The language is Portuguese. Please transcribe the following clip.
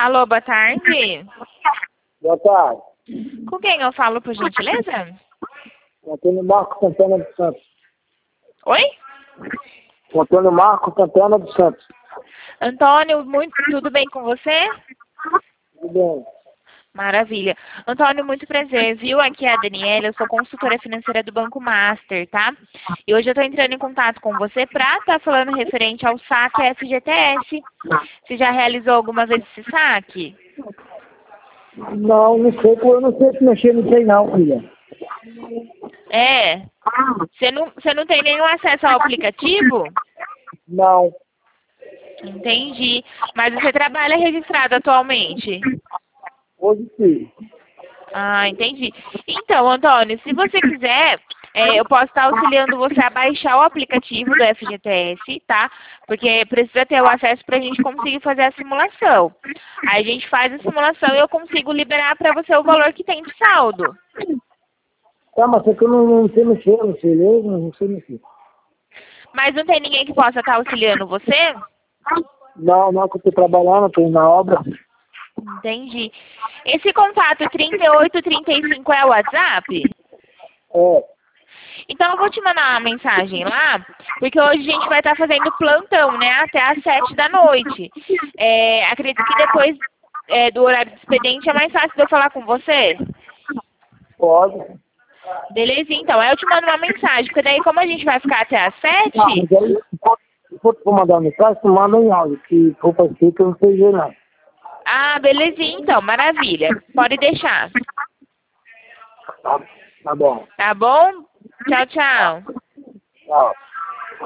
Alô, boa tarde. Boa tarde. Com quem eu falo, por gentileza? Antônio Marcos Santana dos Santos. Oi? Antônio Marcos Santana dos Santos. Antônio, tudo bem com você? Tudo bem. Maravilha. Antônio, muito prazer, viu? Aqui é a Daniela, eu sou consultora financeira do Banco Master, tá? E hoje eu tô entrando em contato com você pra estar falando referente ao saque FGTS. Você já realizou alguma vez esse saque? Não sei, eu não sei se mexer nisso aí não, filha. É. Você não tem nenhum acesso ao aplicativo? Não. Entendi. Mas você trabalha registrado atualmente? Hoje sim. Ah, entendi. Então, Antônio, se você quiser, eu posso estar auxiliando você a baixar o aplicativo do FGTS, tá? Porque precisa ter o acesso para a gente conseguir fazer a simulação. Aí a gente faz a simulação e eu consigo liberar para você o valor que tem de saldo. Tá, mas é que eu não sei mexer, não sei mexer. Mas não tem ninguém que possa estar auxiliando você? Não, que eu tô trabalhando, tô indo na obra. Entendi. Esse contato 3835 é o WhatsApp? É. Então eu vou te mandar uma mensagem lá, porque hoje a gente vai estar fazendo plantão, né, até às 7 da noite. Acredito que depois do horário do expediente é mais fácil de eu falar com você. Pode. Beleza, então. Aí eu te mando uma mensagem, porque daí como a gente vai ficar até às 7... Não, mas aí, se for mandar uma mensagem, tu manda em áudio, que roupa seca eu não sei ver não. Ah, belezinha, então. Maravilha. Pode deixar. Tá bom. Tá bom? Tchau, tchau. Tchau.